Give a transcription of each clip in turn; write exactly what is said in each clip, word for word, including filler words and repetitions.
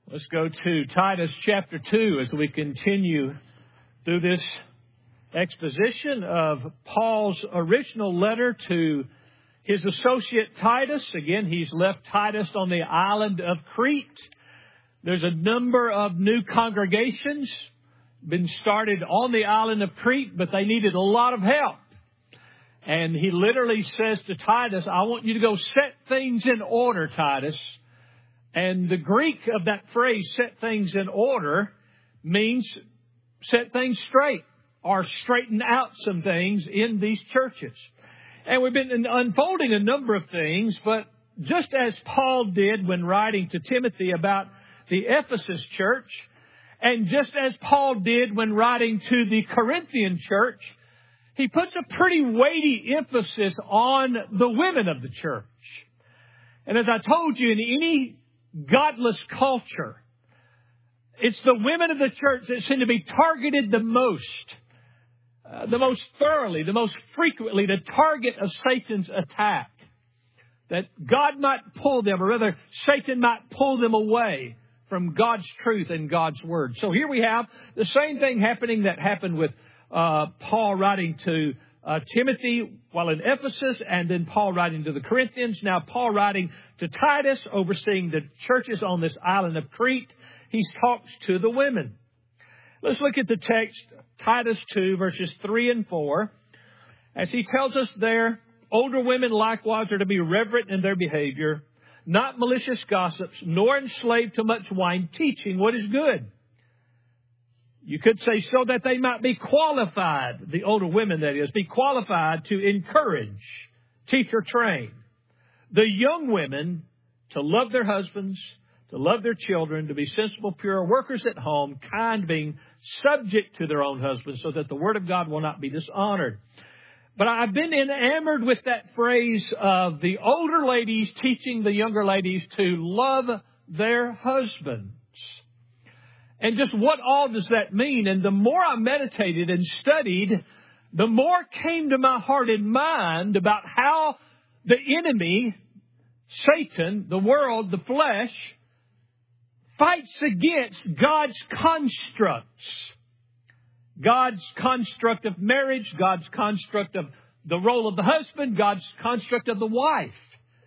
Let's go to Titus chapter two as we continue through this exposition of Paul's original letter to his associate Titus. Again, he's left Titus on the island of Crete. There's a number of new congregations been started on the island of Crete, but they needed a lot of help. And he literally says to Titus, I want you to go set things in order, Titus. And the Greek of that phrase, set things in order, means set things straight or straighten out some things in these churches. And we've been unfolding a number of things, but just as Paul did when writing to Timothy about the Ephesus church, and just as Paul did when writing to the Corinthian church, he puts a pretty weighty emphasis on the women of the church. And as I told you, in any godless culture, it's the women of the church that seem to be targeted the most, uh, the most thoroughly, the most frequently, the target of Satan's attack. That God might pull them, or rather Satan might pull them away from God's truth and God's word. So here we have the same thing happening that happened with uh, Paul writing to Uh, Timothy while in Ephesus, and then Paul writing to the Corinthians. Now Paul writing to Titus, overseeing the churches on this island of Crete. He talks to the women. Let's look at the text, Titus two, verses three and four. As he tells us there, older women likewise are to be reverent in their behavior, not malicious gossips, nor enslaved to much wine, teaching what is good. You could say so that they might be qualified, the older women that is, be qualified to encourage, teach or train the young women to love their husbands, to love their children, to be sensible, pure, workers at home, kind, being subject to their own husbands, so that the word of God will not be dishonored. But I've been enamored with that phrase of the older ladies teaching the younger ladies to love their husbands. And just what all does that mean? And the more I meditated and studied, the more came to my heart and mind about how the enemy, Satan, the world, the flesh, fights against God's constructs. God's construct of marriage, God's construct of the role of the husband, God's construct of the wife.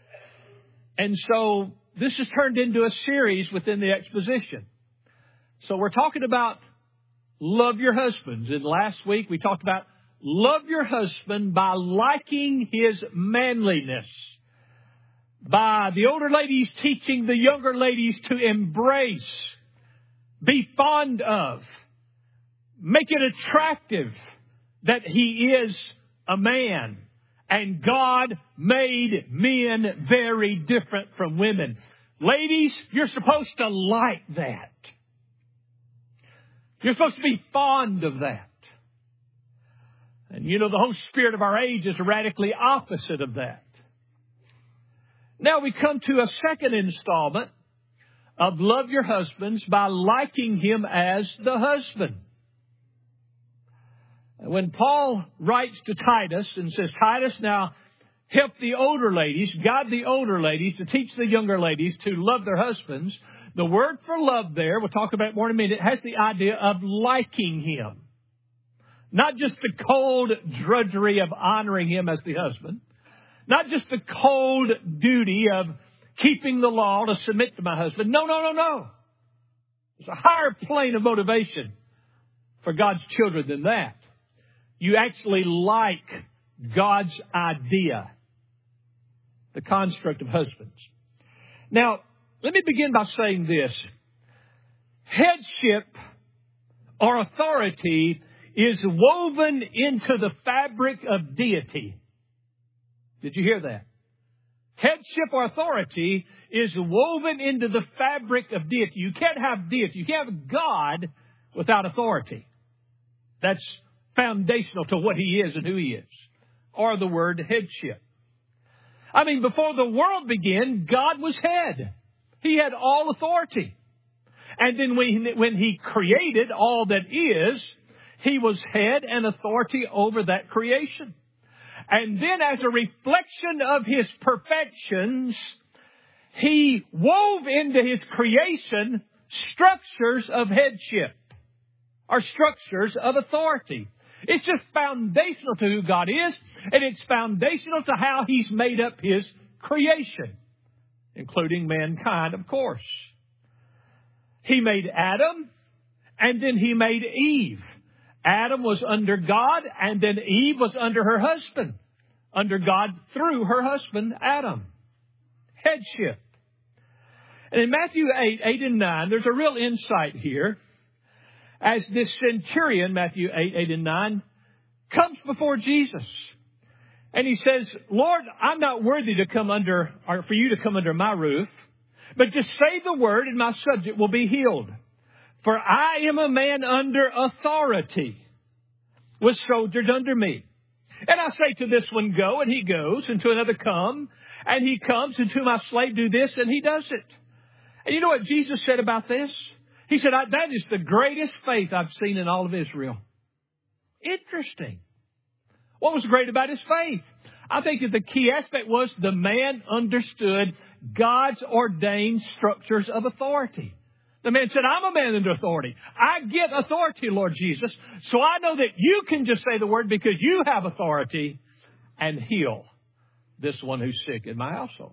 And so this has turned into a series within the exposition. So we're talking about love your husbands. And last week we talked about love your husband by liking his manliness. By the older ladies teaching the younger ladies to embrace, be fond of, make it attractive that he is a man. And God made men very different from women. Ladies, you're supposed to like that. You're supposed to be fond of that. And you know, the whole spirit of our age is radically opposite of that. Now we come to a second installment of love your husbands by liking him as the husband. When Paul writes to Titus and says, Titus, now help the older ladies, guide the older ladies to teach the younger ladies to love their husbands. The word for love there, we'll talk about it more in a minute, has the idea of liking him. Not just the cold drudgery of honoring him as the husband. Not just the cold duty of keeping the law to submit to my husband. No, no, no, no. There's a higher plane of motivation for God's children than that. You actually like God's idea, the construct of husbands. Now, let me begin by saying this. Headship or authority is woven into the fabric of deity. Did you hear that? Headship or authority is woven into the fabric of deity. You can't have deity. You can't have God without authority. That's foundational to what he is and who he is. Or the word headship. I mean, before the world began, God was head. He had all authority. And then when, when he created all that is, he was head and authority over that creation. And then as a reflection of his perfections, he wove into his creation structures of headship, or structures of authority. It's just foundational to who God is, and it's foundational to how He's made up His creation, including mankind, of course. He made Adam, and then He made Eve. Adam was under God, and then Eve was under her husband. Under God through her husband, Adam. Headship. And in Matthew eight, eight and nine, there's a real insight here. As this centurion, Matthew eight, eight and nine, comes before Jesus. And he says, Lord, I'm not worthy to come under, or for you to come under my roof, but just say the word and my subject will be healed. For I am a man under authority, with soldiers under me. And I say to this one, go, and he goes, and to another, come, and he comes, and to my slave, do this, and he does it. And you know what Jesus said about this? He said, that is the greatest faith I've seen in all of Israel. Interesting. What was great about his faith? I think that the key aspect was the man understood God's ordained structures of authority. The man said, I'm a man under authority. I get authority, Lord Jesus. So I know that you can just say the word because you have authority and heal this one who's sick in my household.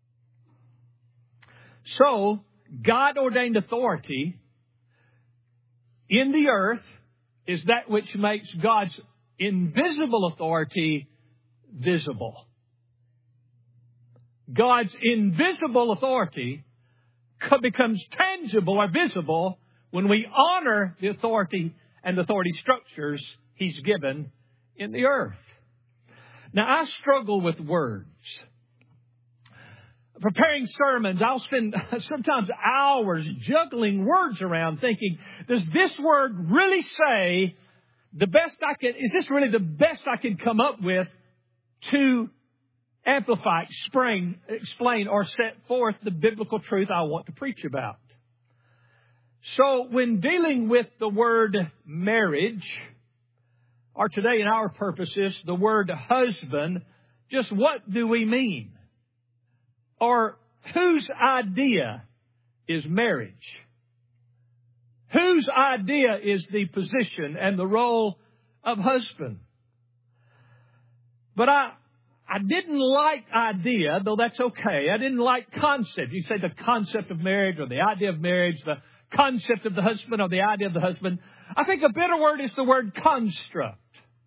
So God ordained authority in the earth is that which makes God's invisible authority visible. God's invisible authority becomes tangible or visible when we honor the authority and authority structures He's given in the earth. Now, I struggle with words. Preparing sermons, I'll spend sometimes hours juggling words around thinking, does this word really say the best I can, is this really the best I can come up with to amplify, explain, explain, or set forth the biblical truth I want to preach about? So when dealing with the word marriage, or today in our purposes, the word husband, just what do we mean? Or whose idea is marriage? Whose idea is the position and the role of husband? But I, I didn't like idea, though that's okay. I didn't like concept. You say the concept of marriage or the idea of marriage, the concept of the husband or the idea of the husband. I think a better word is the word construct.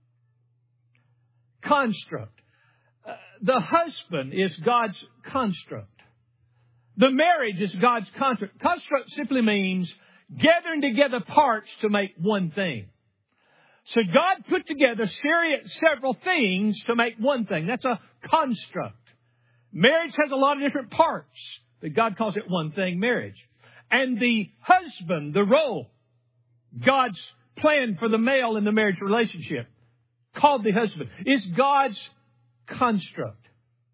Construct. Uh, the husband is God's construct. The marriage is God's construct. Construct simply means gathering together parts to make one thing. So God put together serious, several things to make one thing. That's a construct. Marriage has a lot of different parts, but God calls it one thing, marriage. And the husband, the role, God's plan for the male in the marriage relationship, called the husband, is God's construct.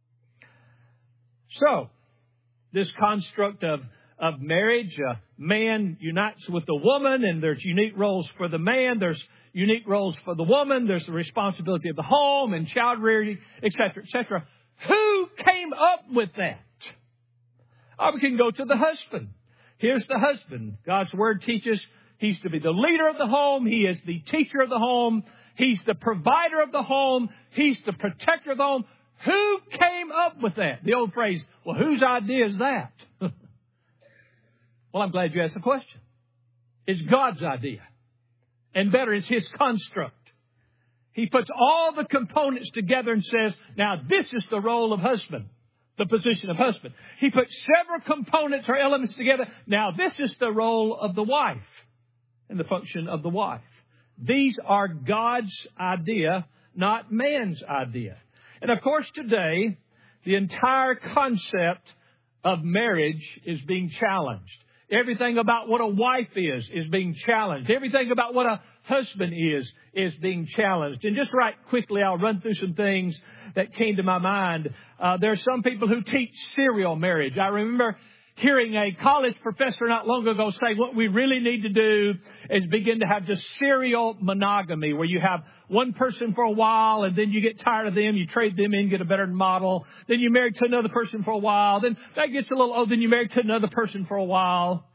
So, this construct of, of marriage, a man unites with the woman, and there's unique roles for the man, there's unique roles for the woman, there's the responsibility of the home and child rearing, et cetera, et cetera. Who came up with that? Or we can go to the husband. Here's the husband. God's Word teaches he's to be the leader of the home. He is the teacher of the home. He's the provider of the home. He's the protector of the home. Who came up with that? The old phrase, well, whose idea is that? Well, I'm glad you asked the question. It's God's idea. And better, it's His construct. He puts all the components together and says, now this is the role of husband, the position of husband. He puts several components or elements together. Now this is the role of the wife and the function of the wife. These are God's idea, not man's idea. And of course today, the entire concept of marriage is being challenged. Everything about what a wife is, is being challenged. Everything about what a husband is, is being challenged. And just right quickly, I'll run through some things that came to my mind. Uh, there are some people who teach serial marriage. I remember hearing a college professor not long ago say what we really need to do is begin to have just serial monogamy, where you have one person for a while and then you get tired of them, you trade them in, get a better model. Then you marry to another person for a while. Then that gets a little old. Then you marry to another person for a while.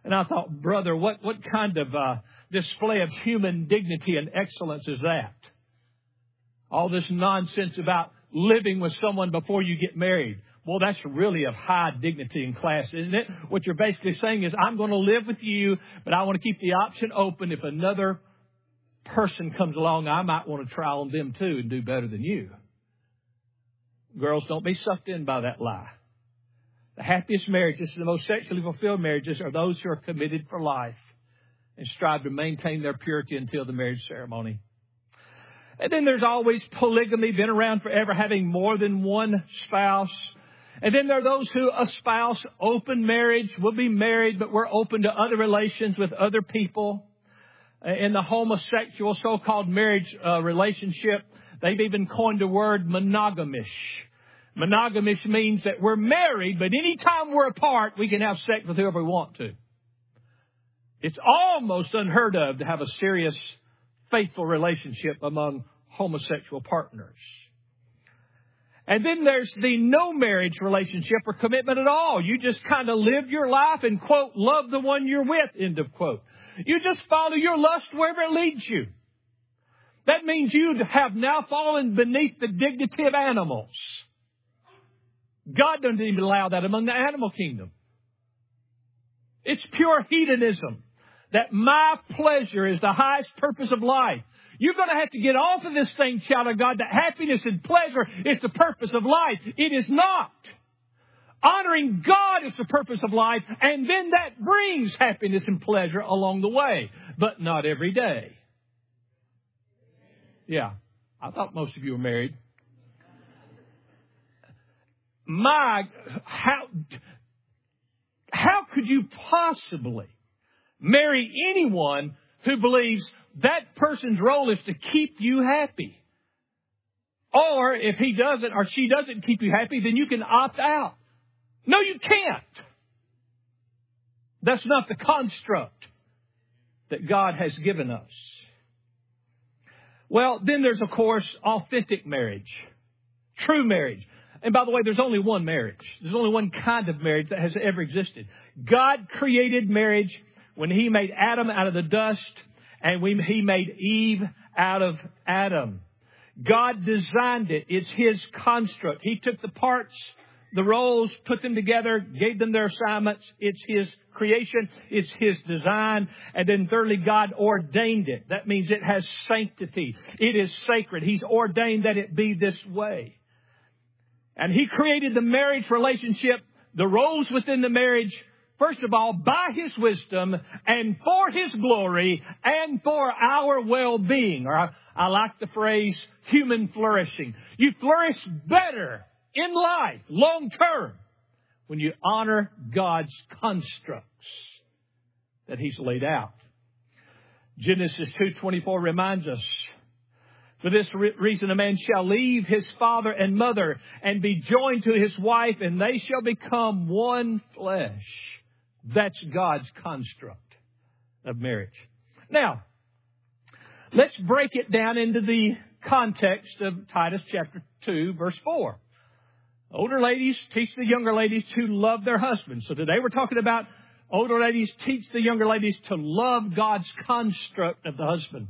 And I thought, brother, what, what kind of uh, display of human dignity and excellence is that? All this nonsense about living with someone before you get married. Well, that's really of high dignity and class, isn't it? What you're basically saying is, I'm going to live with you, but I want to keep the option open. If another person comes along, I might want to try on them too and do better than you. Girls, don't be sucked in by that lie. The happiest marriages, the most sexually fulfilled marriages, are those who are committed for life and strive to maintain their purity until the marriage ceremony. And then there's always polygamy, been around forever, having more than one spouse. And then there are those who espouse open marriage. We'll be married, but we're open to other relations with other people. In the homosexual so-called marriage uh, relationship, they've even coined the word monogamish. Monogamish means that we're married, but anytime we're apart, we can have sex with whoever we want to. It's almost unheard of to have a serious, faithful relationship among homosexual partners. And then there's the no marriage relationship or commitment at all. You just kind of live your life and, quote, love the one you're with, end of quote. You just follow your lust wherever it leads you. That means you have now fallen beneath the dignity of animals. God doesn't even allow that among the animal kingdom. It's pure hedonism. That my pleasure is the highest purpose of life. You're going to have to get off of this thing, child of God, that happiness and pleasure is the purpose of life. It is not. Honoring God is the purpose of life, and then that brings happiness and pleasure along the way, but not every day. Yeah, I thought most of you were married. My, how, how could you possibly marry anyone who believes that person's role is to keep you happy? Or if he doesn't or she doesn't keep you happy, then you can opt out. No, you can't. That's not the construct that God has given us. Well, then there's, of course, authentic marriage, true marriage. And by the way, there's only one marriage. There's only one kind of marriage that has ever existed. God created marriage when He made Adam out of the dust, and we, He made Eve out of Adam. God designed it. It's His construct. He took the parts, the roles, put them together, gave them their assignments. It's His creation. It's His design. And then thirdly, God ordained it. That means it has sanctity. It is sacred. He's ordained that it be this way. And He created the marriage relationship, the roles within the marriage, first of all, by His wisdom and for His glory and for our well-being. Or I, I like the phrase human flourishing. You flourish better in life, long term, when you honor God's constructs that He's laid out. Genesis two twenty-four reminds us, for this reason a man shall leave his father and mother and be joined to his wife, and they shall become one flesh. That's God's construct of marriage. Now, let's break it down into the context of Titus chapter two, verse four. Older ladies teach the younger ladies to love their husbands. So today we're talking about older ladies teach the younger ladies to love God's construct of the husband.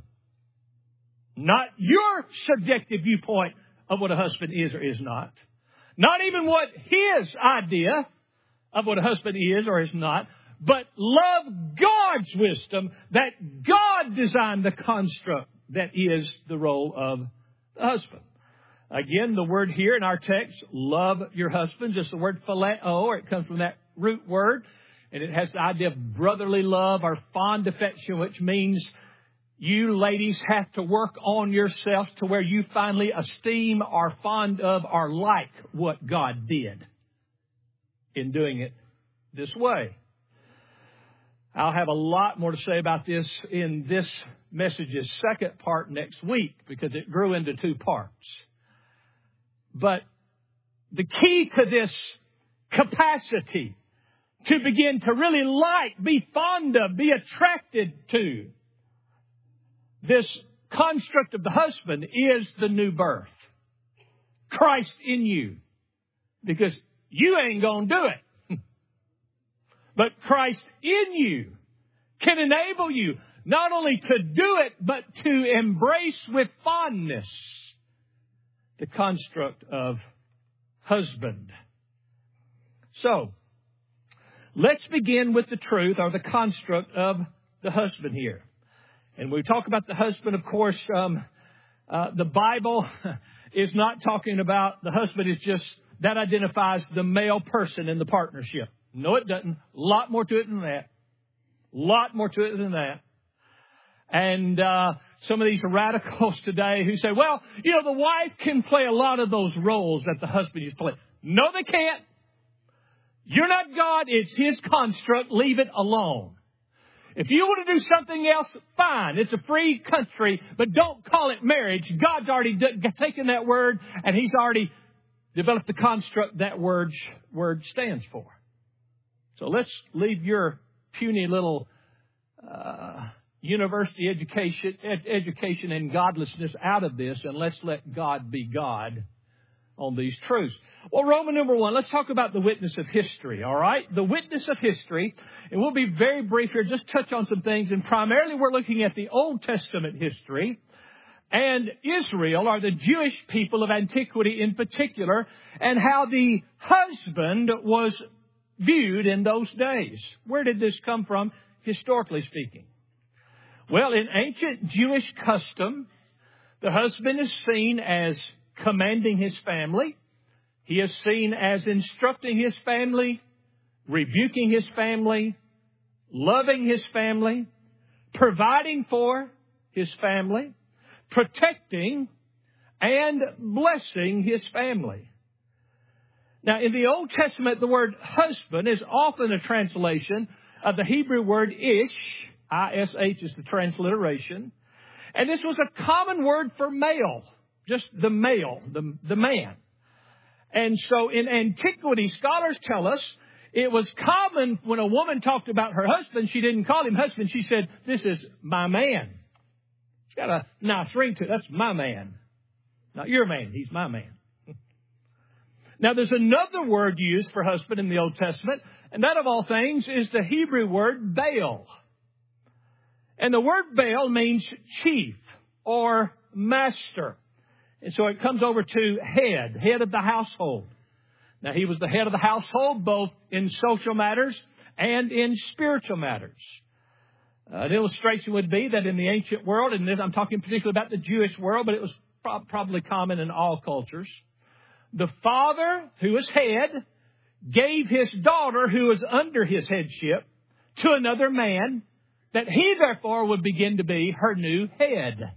Not your subjective viewpoint of what a husband is or is not. Not even what his idea of what a husband is or is not. But love God's wisdom that God designed the construct that is the role of the husband. Again, the word here in our text, love your husbands, is the word phileo, or it comes from that root word. And it has the idea of brotherly love or fond affection, which means you ladies have to work on yourself to where you finally esteem, are fond of, or like what God did in doing it this way. I'll have a lot more to say about this in this message's second part next week because it grew into two parts. But the key to this capacity to begin to really like, be fond of, be attracted to this construct of the husband is the new birth. Christ in you. Because you ain't going to do it. But Christ in you can enable you not only to do it, but to embrace with fondness the construct of husband. So, let's begin with the truth or the construct of the husband here. And we talk about the husband, of course, um, uh, the Bible is not talking about the husband is just, that identifies the male person in the partnership. No, it doesn't. A lot more to it than that. A lot more to it than that. And uh some of these radicals today who say, well, you know, the wife can play a lot of those roles that the husband used to play. No, they can't. You're not God. It's His construct. Leave it alone. If you want to do something else, fine. It's a free country, but don't call it marriage. God's already d- taken that word, and He's already developed the construct that word, word stands for. So let's leave your puny little uh university education, ed- education and godlessness out of this, and let's let God be God on these truths. Well, Roman number one, let's talk about the witness of history, all right? The witness of history, and we'll be very brief here, just touch on some things, and primarily we're looking at the Old Testament history, and Israel, or the Jewish people of antiquity in particular, and how the husband was viewed in those days. Where did this come from, historically speaking? Well, in ancient Jewish custom, the husband is seen as commanding his family. He is seen as instructing his family, rebuking his family, loving his family, providing for his family, protecting and blessing his family. Now, in the Old Testament, the word husband is often a translation of the Hebrew word ish. I S H is the transliteration. And this was a common word for male, just the male, the, the man. And so in antiquity, scholars tell us it was common when a woman talked about her husband, she didn't call him husband. She said, this is my man. It's got a nice ring to it. That's my man. Not your man. He's my man. Now, there's another word used for husband in the Old Testament, and that of all things is the Hebrew word Baal. And the word Baal means chief or master. And so it comes over to head, head of the household. Now, he was the head of the household both in social matters and in spiritual matters. Uh, an illustration would be that in the ancient world, and this, I'm talking particularly about the Jewish world, but it was pro- probably common in all cultures. The father, who was head, gave his daughter, who was under his headship, to another man, that he therefore would begin to be her new head.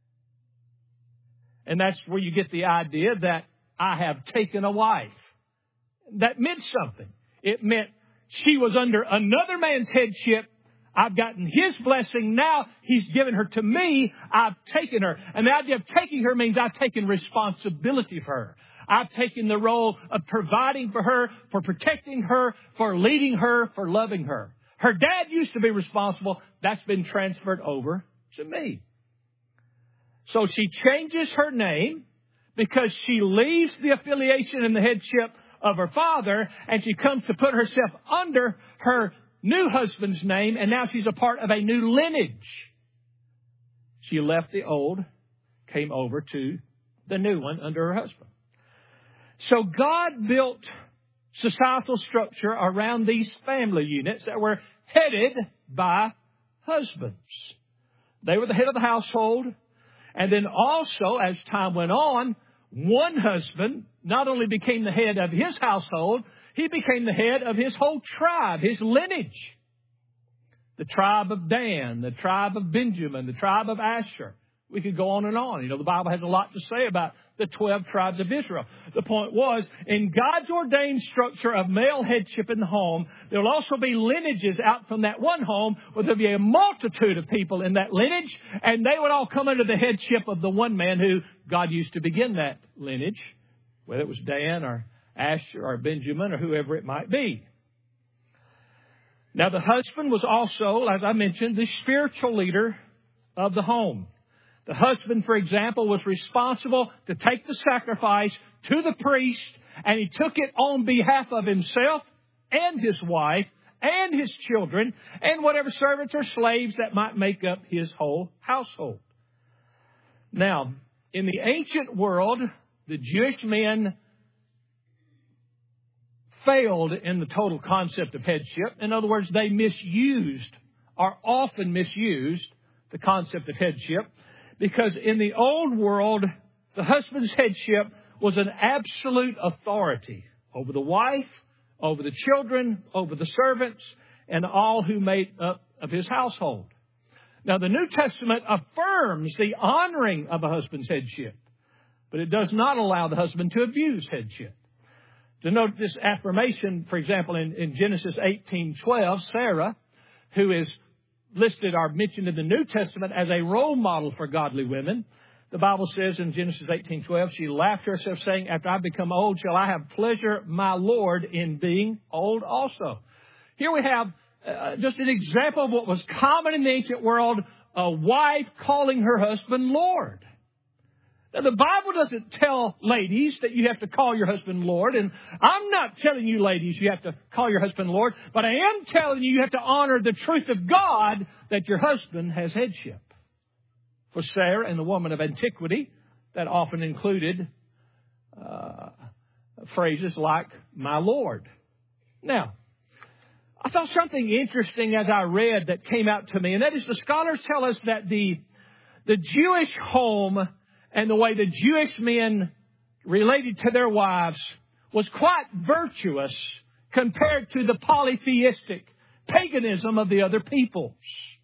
And that's where you get the idea that I have taken a wife. That meant something. It meant she was under another man's headship. I've gotten his blessing. Now he's given her to me. I've taken her. And the idea of taking her means I've taken responsibility for her. I've taken the role of providing for her, for protecting her, for leading her, for loving her. Her dad used to be responsible. That's been transferred over to me. So she changes her name because she leaves the affiliation and the headship of her father, and she comes to put herself under her new husband's name, and now she's a part of a new lineage. She left the old, came over to the new one under her husband. So God built societal structure around these family units that were headed by husbands. They were the head of the household. And then also, as time went on, one husband not only became the head of his household, he became the head of his whole tribe, his lineage. The tribe of Dan, the tribe of Benjamin, the tribe of Asher. We could go on and on. You know, the Bible has a lot to say about the twelve tribes of Israel. The point was, in God's ordained structure of male headship in the home, there will also be lineages out from that one home where there will be a multitude of people in that lineage, and they would all come under the headship of the one man who God used to begin that lineage, whether it was Dan or Asher or Benjamin or whoever it might be. Now, the husband was also, as I mentioned, the spiritual leader of the home. The husband, for example, was responsible to take the sacrifice to the priest, and he took it on behalf of himself and his wife and his children and whatever servants or slaves that might make up his whole household. Now, in the ancient world, the Jewish men failed in the total concept of headship. In other words, they misused, or often misused, the concept of headship, because in the old world, the husband's headship was an absolute authority over the wife, over the children, over the servants, and all who made up of his household. Now, the New Testament affirms the honoring of a husband's headship, but it does not allow the husband to abuse headship. To note this affirmation, for example, in, in Genesis eighteen twelve, Sarah, who is listed or mentioned in the New Testament as a role model for godly women, the Bible says in Genesis eighteen twelve, she laughed to herself, saying, "After I become old, shall I have pleasure, my Lord, in being old also." Here we have uh, just an example of what was common in the ancient world, a wife calling her husband Lord. Now, the Bible doesn't tell ladies that you have to call your husband Lord, and I'm not telling you ladies you have to call your husband Lord, but I am telling you you have to honor the truth of God that your husband has headship. For Sarah and the woman of antiquity, that often included uh, phrases like, "my Lord." Now, I thought something interesting as I read that came out to me, and that is the scholars tell us that the, the Jewish home and the way the Jewish men related to their wives was quite virtuous compared to the polytheistic paganism of the other peoples.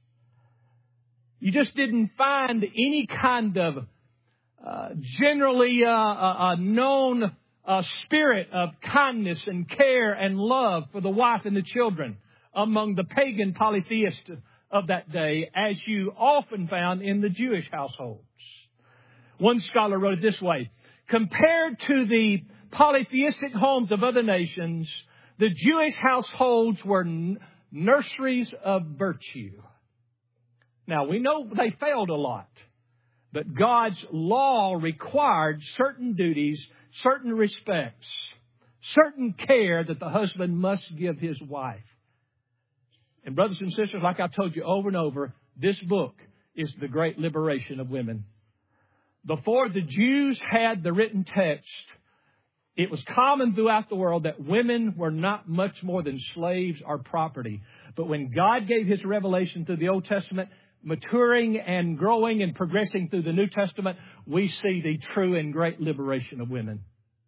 You just didn't find any kind of uh, generally uh, a, a known uh, spirit of kindness and care and love for the wife and the children among the pagan polytheists of that day, as you often found in the Jewish households. One scholar wrote it this way: compared to the polytheistic homes of other nations, the Jewish households were n- nurseries of virtue. Now, we know they failed a lot, but God's law required certain duties, certain respects, certain care that the husband must give his wife. And brothers and sisters, like I've told you over and over, this book is the great liberation of women. Before the Jews had the written text, it was common throughout the world that women were not much more than slaves or property. But when God gave his revelation through the Old Testament, maturing and growing and progressing through the New Testament, we see the true and great liberation of women.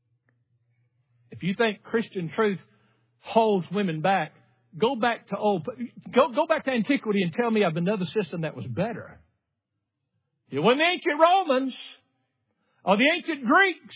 If you think Christian truth holds women back, go back to old, go, go back to antiquity and tell me of another system that was better. It wasn't the ancient Romans or the ancient Greeks.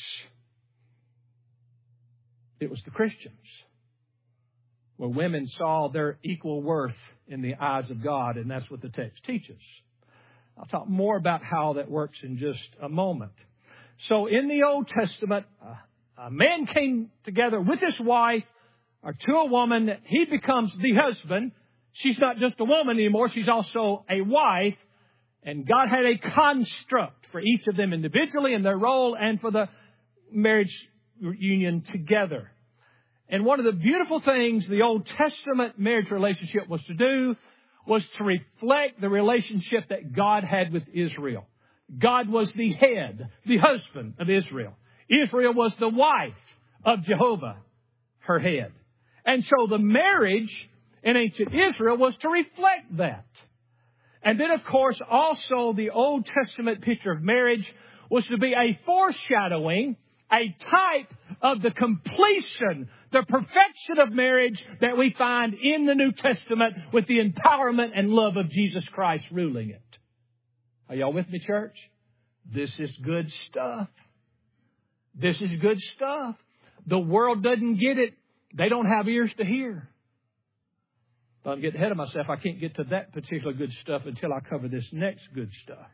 It was the Christians, where women saw their equal worth in the eyes of God, and that's what the text teaches. I'll talk more about how that works in just a moment. So in the Old Testament, a man came together with his wife, or to a woman. He becomes the husband. She's not just a woman anymore. She's also a wife. And God had a construct for each of them individually in their role and for the marriage union together. And one of the beautiful things the Old Testament marriage relationship was to do was to reflect the relationship that God had with Israel. God was the head, the husband of Israel. Israel was the wife of Jehovah, her head. And so the marriage in ancient Israel was to reflect that. And then, of course, also the Old Testament picture of marriage was to be a foreshadowing, a type of the completion, the perfection of marriage that we find in the New Testament with the empowerment and love of Jesus Christ ruling it. Are y'all with me, church? This is good stuff. This is good stuff. The world doesn't get it. They don't have ears to hear. If I'm getting ahead of myself, I can't get to that particular good stuff until I cover this next good stuff.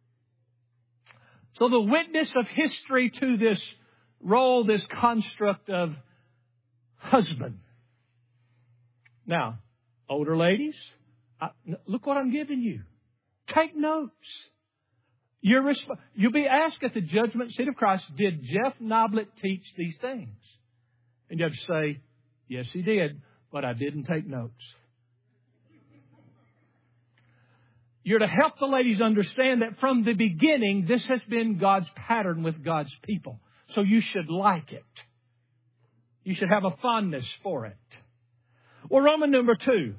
So the witness of history to this role, this construct of husband. Now, older ladies, I, look what I'm giving you. Take notes. You're resp- you'll be asked at the judgment seat of Christ, did Jeff Noblet teach these things? And you have to say, yes, he did. but I didn't take notes. You're to help the ladies understand that from the beginning, this has been God's pattern with God's people. So you should like it. You should have a fondness for it. Well, Roman number two.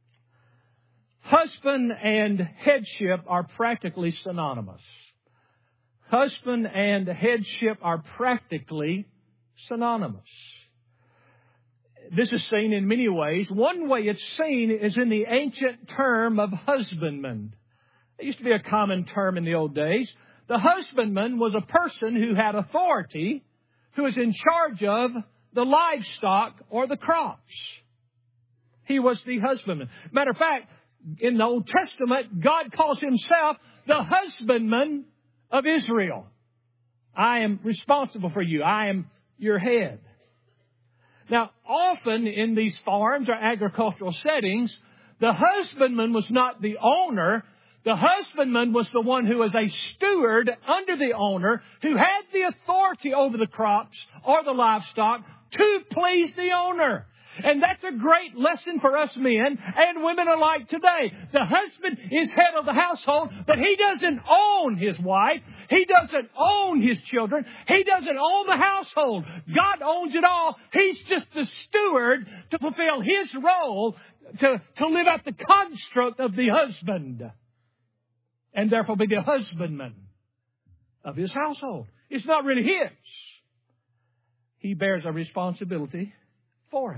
Husband and headship are practically synonymous. Husband and headship are practically synonymous. This is seen in many ways. One way it's seen is in the ancient term of husbandman. It used to be a common term in the old days. The husbandman was a person who had authority, who was in charge of the livestock or the crops. He was the husbandman. Matter of fact, in the Old Testament, God calls Himself the husbandman of Israel. I am responsible for you. I am your head. Now, often in these farms or agricultural settings, the husbandman was not the owner. The husbandman was the one who was a steward under the owner, who had the authority over the crops or the livestock to please the owner. And that's a great lesson for us men and women alike today. The husband is head of the household, but he doesn't own his wife. He doesn't own his children. He doesn't own the household. God owns it all. He's just the steward to fulfill his role, to, to live out the construct of the husband. And therefore be the husbandman of his household. It's not really his. He bears a responsibility for it.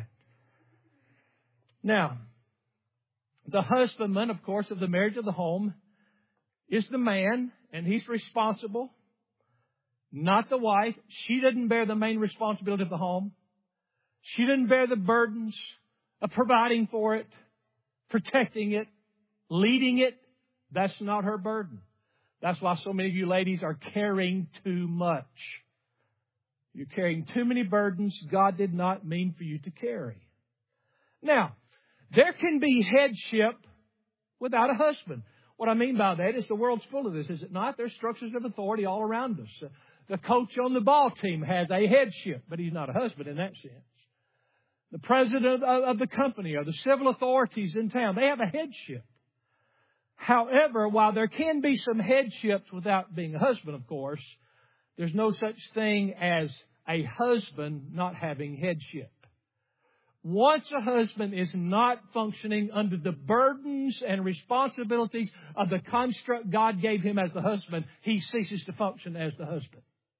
Now, the husbandman, of course, of the marriage of the home is the man, and he's responsible, not the wife. She doesn't bear the main responsibility of the home. She doesn't bear the burdens of providing for it, protecting it, leading it. That's not her burden. That's why so many of you ladies are carrying too much. You're carrying too many burdens God did not mean for you to carry. Now, there can be headship without a husband. What I mean by that is the world's full of this, is it not? There's structures of authority all around us. The coach on the ball team has a headship, but he's not a husband in that sense. The president of the company or the civil authorities in town, they have a headship. However, while there can be some headships without being a husband, of course, there's no such thing as a husband not having headship. Once a husband is not functioning under the burdens and responsibilities of the construct God gave him as the husband, he ceases to function as the husband.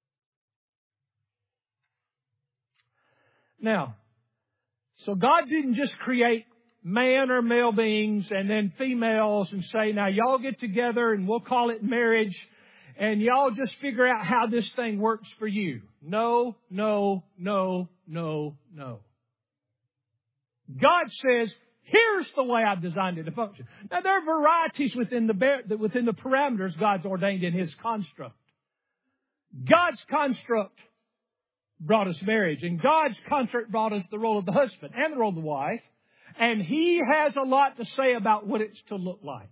Now, so God didn't just create man or male beings and then females and say, now y'all get together and we'll call it marriage and y'all just figure out how this thing works for you. No, no, no, no, no. God says, here's the way I've designed it to function. Now, there are varieties within the, within the parameters God's ordained in His construct. God's construct brought us marriage, and God's construct brought us the role of the husband and the role of the wife, and He has a lot to say about what it's to look like.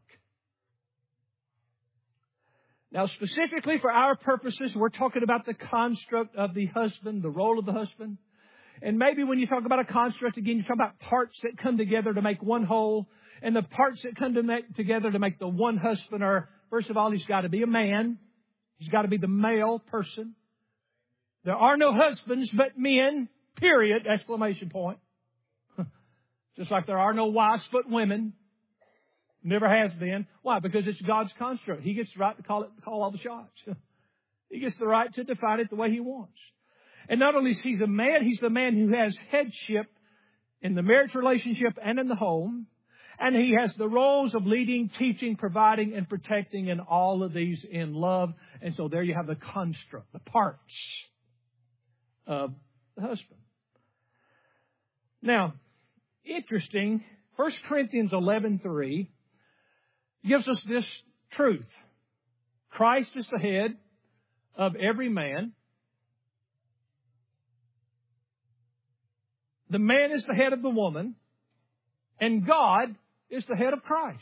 Now, specifically for our purposes, we're talking about the construct of the husband, the role of the husband. And maybe when you talk about a construct, again, you talk about parts that come together to make one whole. And the parts that come to make, together to make the one husband are, first of all, he's got to be a man. He's got to be the male person. There are no husbands but men, period, exclamation point. Just like there are no wives but women. Never has been. Why? Because it's God's construct. He gets the right to call it, call all the shots. He gets the right to define it the way He wants. And not only is he a man, he's the man who has headship in the marriage relationship and in the home. And he has the roles of leading, teaching, providing, and protecting, and all of these in love. And so there you have the construct, the parts of the husband. Now, interesting, First Corinthians eleven three gives us this truth. Christ is the head of every man. The man is the head of the woman, and God is the head of Christ.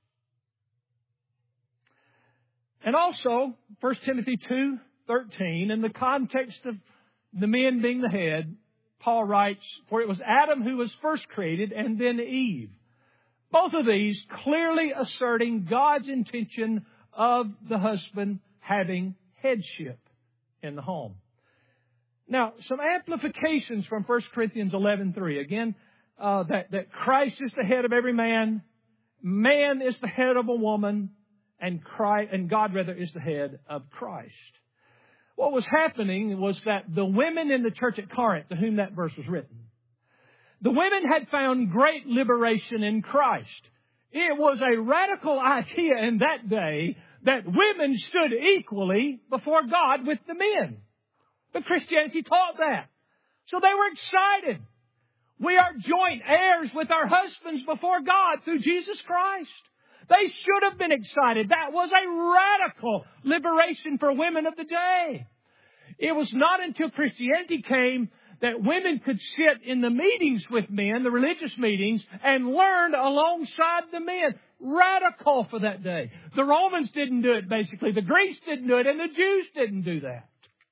And also, First Timothy two thirteen, in the context of the men being the head, Paul writes, for it was Adam who was first created and then Eve. Both of these clearly asserting God's intention of the husband having headship in the home. Now, some amplifications from First Corinthians eleven three. Again, uh, that, that Christ is the head of every man, man is the head of a woman, and Christ, and God rather is the head of Christ. What was happening was that the women in the church at Corinth, to whom that verse was written, the women had found great liberation in Christ. It was a radical idea in that day that women stood equally before God with the men. But Christianity taught that. So they were excited. We are joint heirs with our husbands before God through Jesus Christ. They should have been excited. That was a radical liberation for women of the day. It was not until Christianity came that women could sit in the meetings with men, the religious meetings, and learn alongside the men. Radical for that day. The Romans didn't do it, basically. The Greeks didn't do it, and the Jews didn't do that.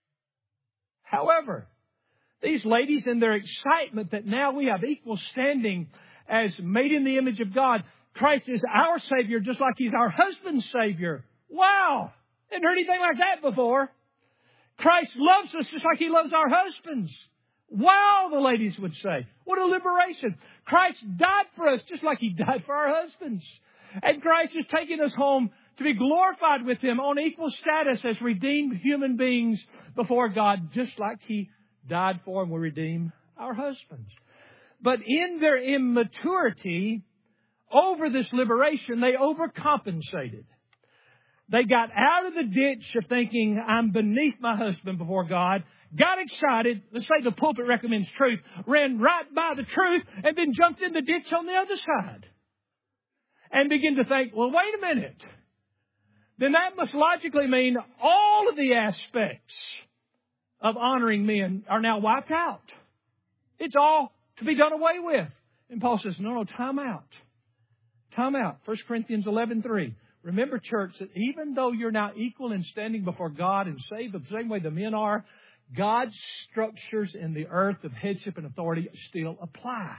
However, these ladies in their excitement that now we have equal standing as made in the image of God, Christ is our Savior just like He's our husband's Savior. Wow! Hadn't heard anything like that before. Christ loves us just like He loves our husbands. Wow, the ladies would say. What a liberation. Christ died for us just like He died for our husbands. And Christ is taking us home to be glorified with Him on equal status as redeemed human beings before God, just like He died for and will redeem our husbands. But in their immaturity over this liberation, they overcompensated. They got out of the ditch of thinking, I'm beneath my husband before God, got excited, let's say the pulpit recommends truth, ran right by the truth, and then jumped in the ditch on the other side. And began to think, well, wait a minute. Then that must logically mean all of the aspects of honoring men are now wiped out. It's all to be done away with. And Paul says, no, no, time out. Time out. First Corinthians eleven three. Remember, church, that even though you're now equal in standing before God and saved the same way the men are, God's structures in the earth of headship and authority still apply.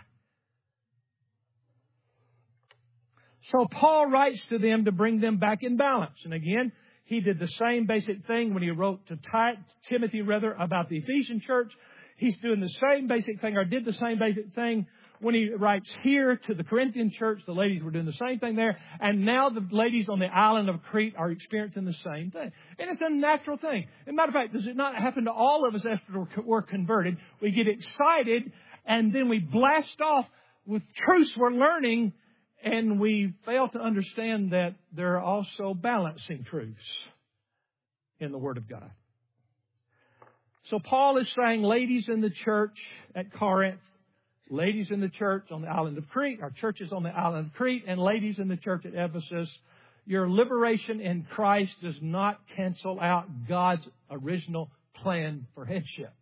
So Paul writes to them to bring them back in balance. And again, he did the same basic thing when he wrote to Timothy, rather, about the Ephesian church. He's doing the same basic thing, or did the same basic thing when he writes here to the Corinthian church. The ladies were doing the same thing there. And now the ladies on the island of Crete are experiencing the same thing. And it's a natural thing. As a matter of fact, does it not happen to all of us after we're converted? We get excited and then we blast off with truths we're learning, and we fail to understand that there are also balancing truths in the Word of God. So Paul is saying, ladies in the church at Corinth, ladies in the church on the island of Crete, our churches on the island of Crete, and ladies in the church at Ephesus, your liberation in Christ does not cancel out God's original plan for headship.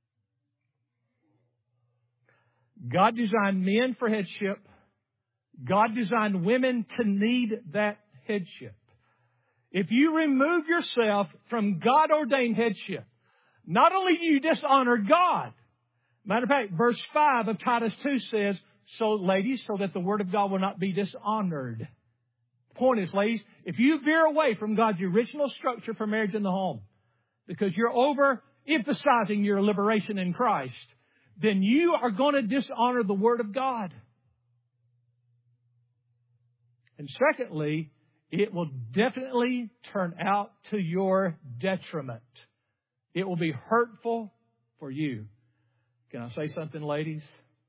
God designed men for headship. God designed women to need that headship. If you remove yourself from God-ordained headship, not only do you dishonor God, matter of fact, verse five of Titus two says, so ladies, so that the word of God will not be dishonored. The point is, ladies, if you veer away from God's original structure for marriage in the home, because you're overemphasizing your liberation in Christ, then you are going to dishonor the word of God. And secondly, it will definitely turn out to your detriment. It will be hurtful for you. Can I say something, ladies?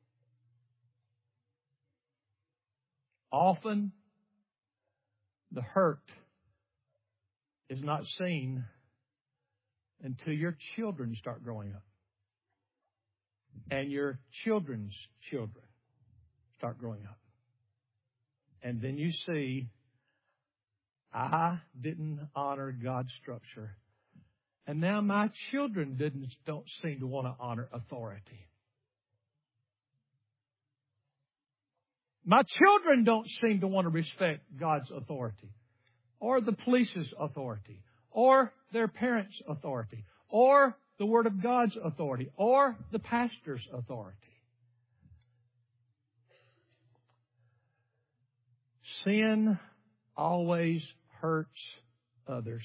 Often, the hurt is not seen until your children start growing up. And your children's children start growing up. And then you see, I didn't honor God's structure. And now my children didn't, don't seem to want to honor authority. My children don't seem to want to respect God's authority, or the police's authority, or their parents' authority, or the Word of God's authority or the pastor's authority. Sin always hurts others.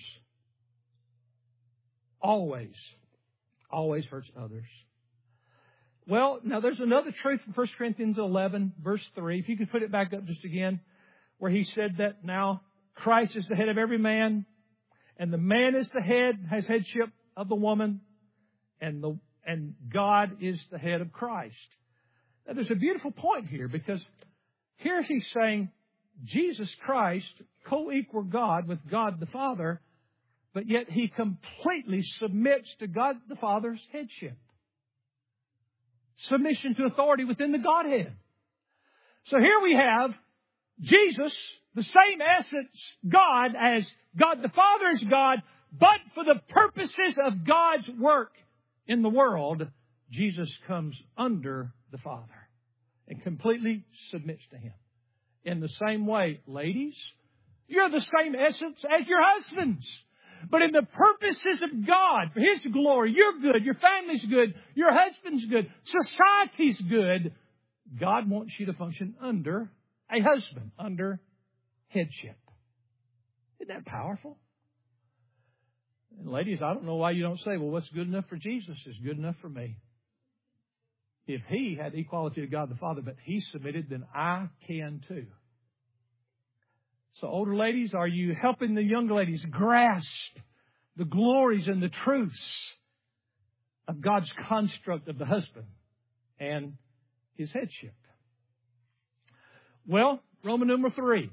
Always. Always hurts others. Well, now there's another truth from First Corinthians eleven, verse three. If you could put it back up just again, where he said that now Christ is the head of every man, and the man is the head, has headship of the woman, and the and God is the head of Christ. Now there's a beautiful point here, because here he's saying Jesus Christ co-equal God with God the Father, but yet he completely submits to God the Father's headship. Submission to authority within the Godhead. So here we have Jesus, the same essence God as God the Father is God, but for the purposes of God's work in the world, Jesus comes under the Father and completely submits to Him. In the same way, ladies, you're the same essence as your husbands. But in the purposes of God, for His glory, you're good, your family's good, your husband's good, society's good. God wants you to function under a husband, under headship. Isn't that powerful? And ladies, I don't know why you don't say, well, what's good enough for Jesus is good enough for me. If He had equality to God the Father, but He submitted, then I can too. So older ladies, are you helping the younger ladies grasp the glories and the truths of God's construct of the husband and his headship? Well, Roman number three.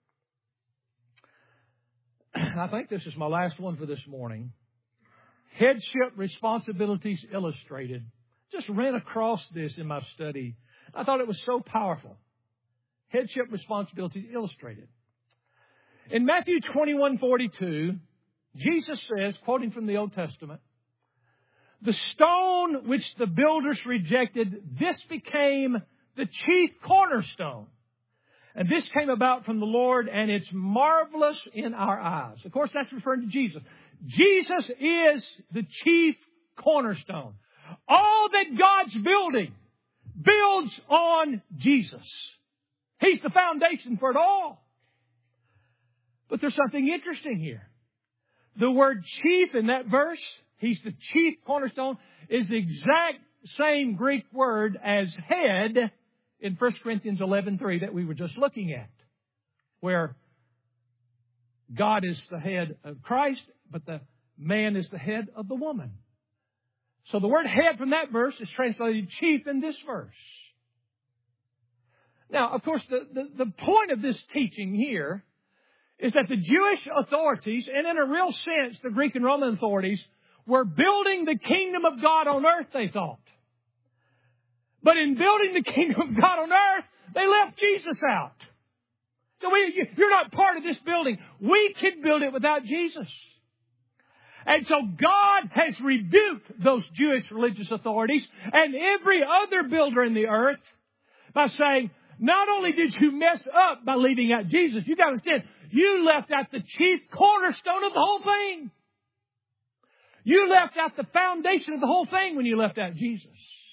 I think this is my last one for this morning. Headship responsibilities illustrated. Just ran across this in my study. I thought it was so powerful. Headship responsibilities illustrated. In Matthew twenty-one forty-two, Jesus says, quoting from the Old Testament, "The stone which the builders rejected, this became the chief cornerstone. And this came about from the Lord, and it's marvelous in our eyes." Of course, that's referring to Jesus. Jesus is the chief cornerstone. All that God's building builds on Jesus. He's the foundation for it all. But there's something interesting here. The word chief in that verse, He's the chief cornerstone, is the exact same Greek word as head in First Corinthians eleven three that we were just looking at, where God is the head of Christ, but the man is the head of the woman. So the word head from that verse is translated chief in this verse. Now, of course, the, the, the point of this teaching here is that the Jewish authorities, and in a real sense, the Greek and Roman authorities, were building the kingdom of God on earth, they thought. But in building the kingdom of God on earth, they left Jesus out. So we, you're not part of this building. We can build it without Jesus. And so God has rebuked those Jewish religious authorities and every other builder in the earth by saying, not only did you mess up by leaving out Jesus, you got to understand, you left out the chief cornerstone of the whole thing. You left out the foundation of the whole thing when you left out Jesus.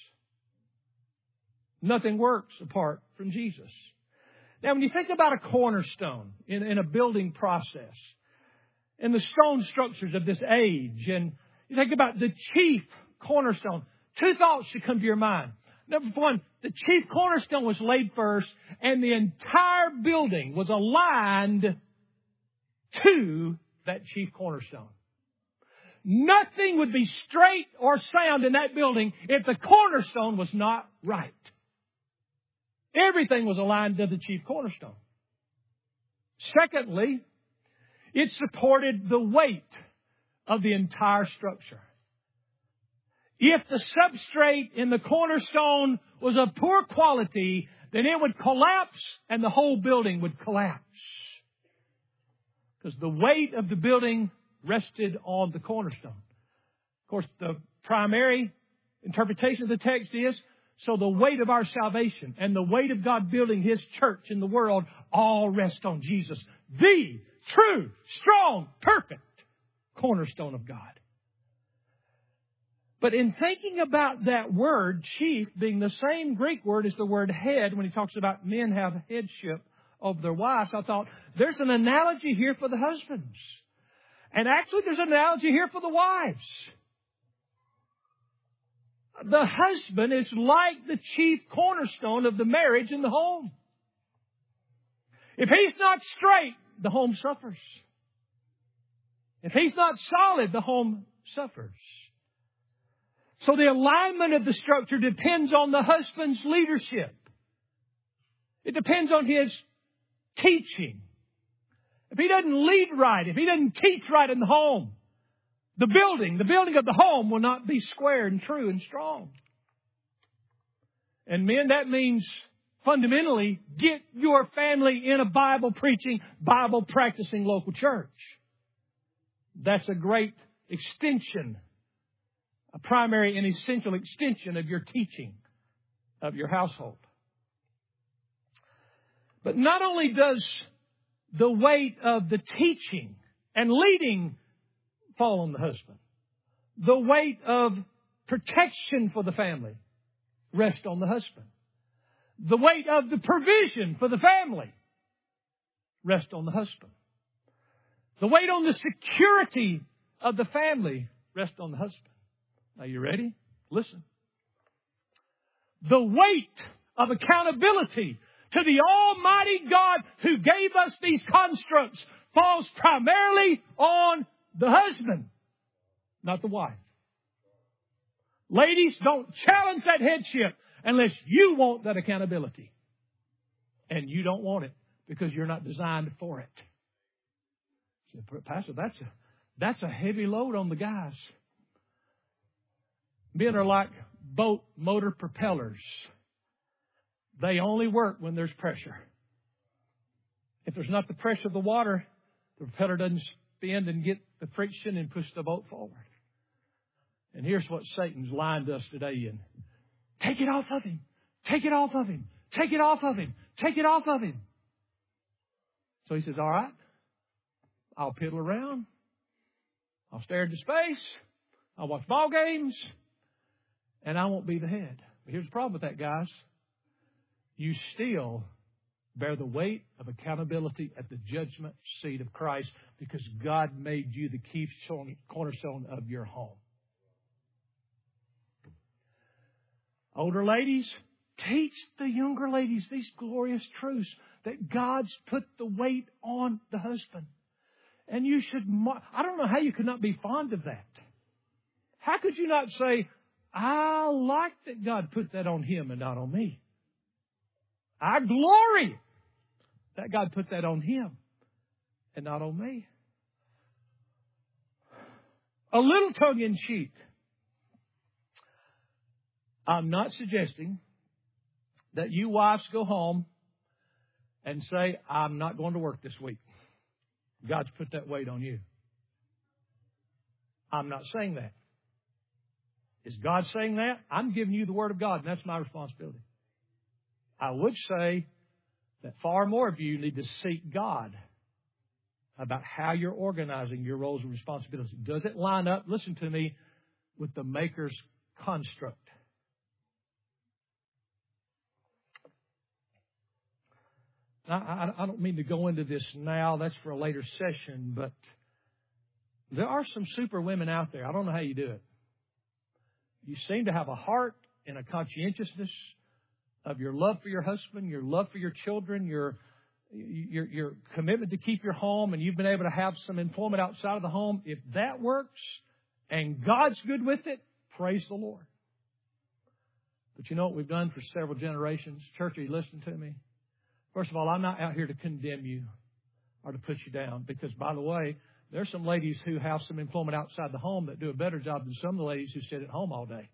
Nothing works apart from Jesus. Now, when you think about a cornerstone in, in a building process, and the stone structures of this age, and you think about the chief cornerstone, two thoughts should come to your mind. Number one, the chief cornerstone was laid first, and the entire building was aligned to that chief cornerstone. Nothing would be straight or sound in that building if the cornerstone was not right. Everything was aligned to the chief cornerstone. Secondly, it supported the weight of the entire structure. If the substrate in the cornerstone was of poor quality, then it would collapse and the whole building would collapse. Because the weight of the building rested on the cornerstone. Of course, the primary interpretation of the text is, so the weight of our salvation and the weight of God building His church in the world all rest on Jesus, the true, strong, perfect cornerstone of God. But in thinking about that word, chief, being the same Greek word as the word head, when he talks about men have headship over their wives, I thought, there's an analogy here for the husbands. And actually, there's an analogy here for the wives. The husband is like the chief cornerstone of the marriage in the home. If he's not straight, the home suffers. If he's not solid, the home suffers. So the alignment of the structure depends on the husband's leadership. It depends on his teaching. If he doesn't lead right, if he doesn't teach right in the home, the building, the building of the home will not be square and true and strong. And men, that means fundamentally get your family in a Bible preaching, Bible practicing local church. That's a great extension, a primary and essential extension of your teaching of your household. But not only does the weight of the teaching and leading fall on the husband, the weight of protection for the family rests on the husband. The weight of the provision for the family rests on the husband. The weight on the security of the family rests on the husband. Are you ready? Listen. The weight of accountability to the Almighty God who gave us these constructs falls primarily on the husband, not the wife. Ladies, don't challenge that headship unless you want that accountability. And you don't want it because you're not designed for it. Pastor, that's a, that's a heavy load on the guys. Men are like boat motor propellers. They only work when there's pressure. If there's not the pressure of the water, the propeller doesn't spin and get the friction and push the boat forward. And here's what Satan's lined us today in. Take it off of him. Take it off of him. Take it off of him. Take it off of him. So he says, all right, I'll piddle around. I'll stare into space. I'll watch ball games. And I won't be the head. But here's the problem with that, guys. You still bear the weight of accountability at the judgment seat of Christ because God made you the key cornerstone of your home. Older ladies, teach the younger ladies these glorious truths that God's put the weight on the husband. And you should, I don't know how you could not be fond of that. How could you not say, I like that God put that on him and not on me. I glory that God put that on him and not on me. A little tongue in cheek. I'm not suggesting that you wives go home and say, I'm not going to work this week. God's put that weight on you. I'm not saying that. Is God saying that? I'm giving you the Word of God, and that's my responsibility. I would say that far more of you need to seek God about how you're organizing your roles and responsibilities. Does it line up, listen to me, with the Maker's construct? Now, I don't mean to go into this now. That's for a later session, but there are some super women out there. I don't know how you do it. You seem to have a heart and a conscientiousness of your love for your husband, your love for your children, your, your, your commitment to keep your home, and you've been able to have some employment outside of the home. If that works and God's good with it, praise the Lord. But you know what we've done for several generations? Church, are you listening to me? First of all, I'm not out here to condemn you or to put you down because, by the way, there's some ladies who have some employment outside the home that do a better job than some of the ladies who sit at home all day.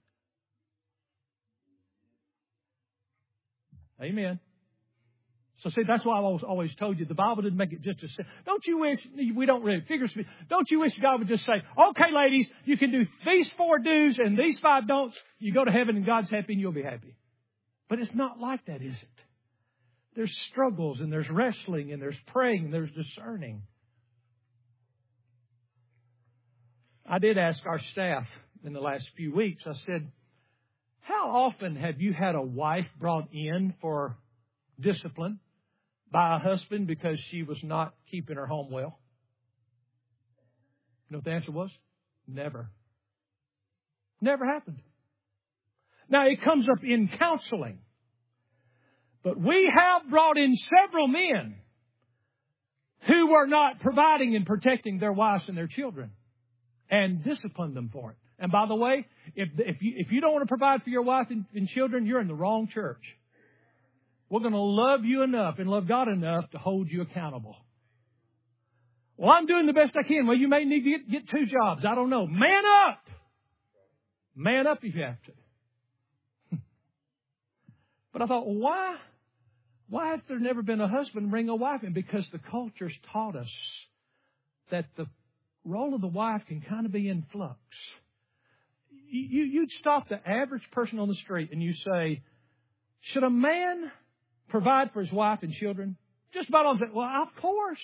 Amen. So, see, that's why I always, always told you the Bible didn't make it just a... Don't you wish... We don't really... Figure speak. Don't you wish God would just say, okay, ladies, you can do these four do's and these five don'ts. You go to heaven and God's happy and you'll be happy. But it's not like that, is it? There's struggles and there's wrestling and there's praying and there's discerning. I did ask our staff in the last few weeks. I said, how often have you had a wife brought in for discipline by a husband because she was not keeping her home well? You know what the answer was? Never. Never happened. Now, it comes up in counseling. But we have brought in several men who were not providing and protecting their wives and their children and disciplined them for it. And by the way, if, if, you, if you don't want to provide for your wife and, and children, you're in the wrong church. We're going to love you enough and love God enough to hold you accountable. Well, I'm doing the best I can. Well, you may need to get, get two jobs. I don't know. Man up. Man up if you have to. But I thought, well, why? Why has there never been a husband bring a wife in? Because the culture's taught us that the role of the wife can kind of be in flux. You, you'd stop the average person on the street and you say, should a man provide for his wife and children? Just about all say, well, of course.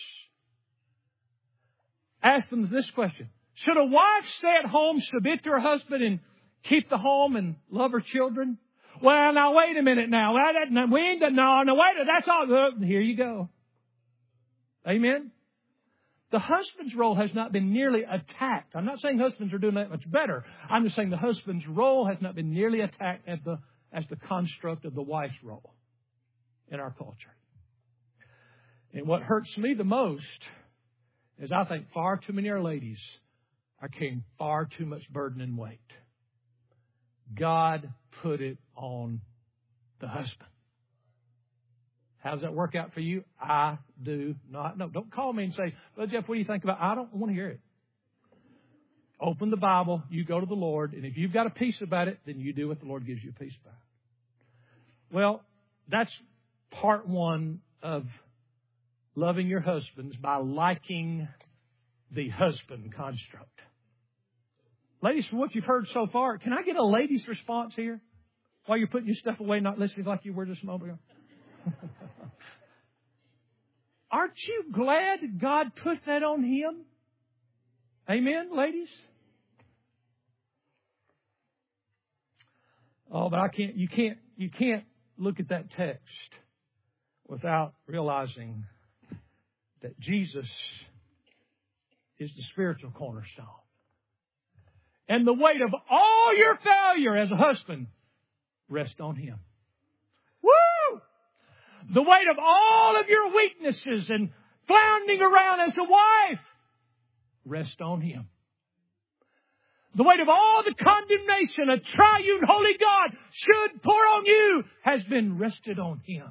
Ask them this question. Should a wife stay at home, submit to her husband, and keep the home and love her children? Well, now, wait a minute now. We ain't, no, no, wait, that's all. Here you go. Amen? The husband's role has not been nearly attacked. I'm not saying husbands are doing that much better. I'm just saying the husband's role has not been nearly attacked as the, as the construct of the wife's role in our culture. And what hurts me the most is I think far too many of our ladies are carrying far too much burden and weight. God put it on the husband. How does that work out for you? I do not know. Don't call me and say, well, Jeff, what do you think about it? I don't want to hear it. Open the Bible. You go to the Lord. And if you've got a peace about it, then you do what the Lord gives you a peace about. Well, that's part one of loving your husbands by liking the husband construct. Ladies, from what you've heard so far, can I get a lady's response here? While you're putting your stuff away, not listening like you were just a moment ago. Aren't you glad God put that on him? Amen, ladies? Oh, but I can't, you can't, you can't look at that text without realizing that Jesus is the spiritual cornerstone. And the weight of all your failure as a husband rests on him. Woo! The weight of all of your weaknesses and floundering around as a wife rests on him. The weight of all the condemnation a triune holy God should pour on you has been rested on him.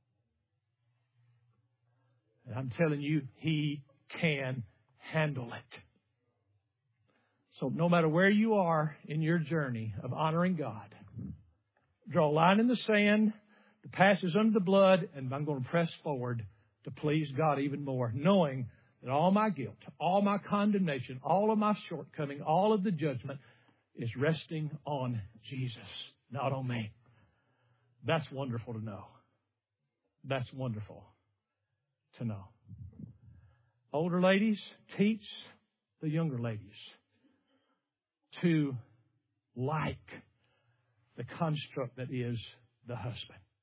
And I'm telling you, he can handle it. So no matter where you are in your journey of honoring God, draw a line in the sand. The past is under the blood, and I'm going to press forward to please God even more, knowing that all my guilt, all my condemnation, all of my shortcoming, all of the judgment is resting on Jesus, not on me. That's wonderful to know. That's wonderful to know. Older ladies, teach the younger ladies to like the construct that is the husband.